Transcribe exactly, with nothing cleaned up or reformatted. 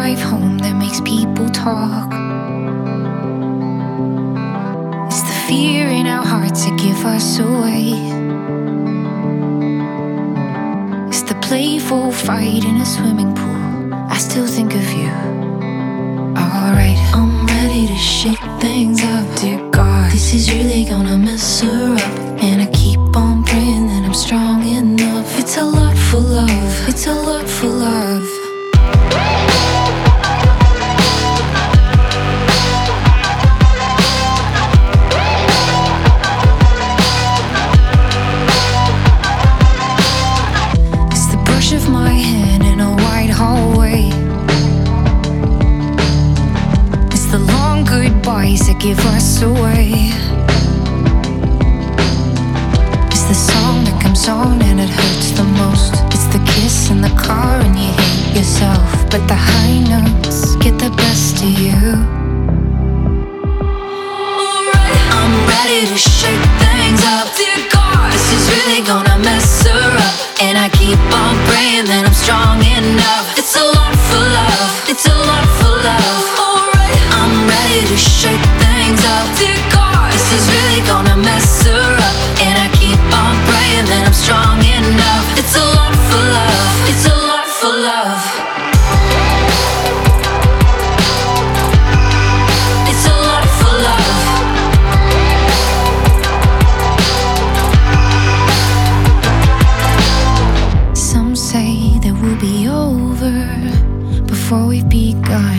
drive home that makes people talk. It's the fear in our hearts that give us away. It's the playful fight in a swimming pool. I still think of you. Alright, I'm ready to shake things up, dear God. This is really gonna mess her up, and I keep on praying that I'm strong enough. It's a lot for love, it's a lot for love. It's the brush of my hand in a wide hallway. It's the long goodbyes that give us away. It's the song that comes on and it hurts the most. It's the kiss in the car and you hate yourself, but the high notes get the best of you. Alright, I'm ready to shake things up, dear God. This is really gonna mess her up, and I keep on praying that I'm strong enough. It's a lot for love, it's a lot for love. Alright, I'm ready to shake things up, dear God. This is really gonna mess her up, and I keep on praying that I'm strong enough. It's a lot for love, it's a lot for love. It's a lot for love. Some say that we'll be over before we've begun.